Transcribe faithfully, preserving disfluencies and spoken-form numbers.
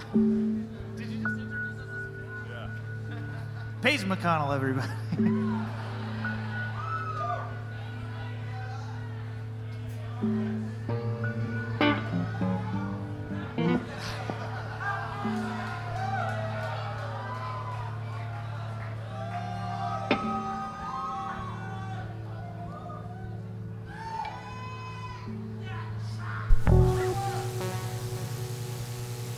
Did you just introduce us? Yeah. Paige McConnell, everybody.